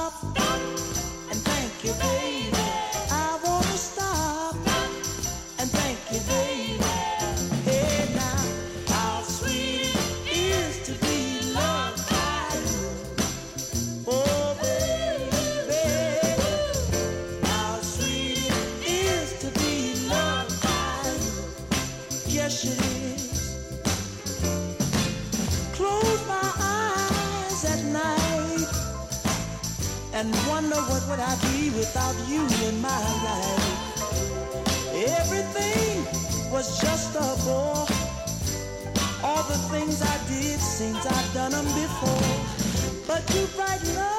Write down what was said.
and thank you, baby. I wanna stop and thank you, baby. Hey now, how sweet it is to be loved by you. Oh baby, how sweet it is to be loved by you. Yes it is. Close my eyes at night and wonder what would I be without you in my life. Everything was just a bore. All the things I did seems I've done them before. But you brighten up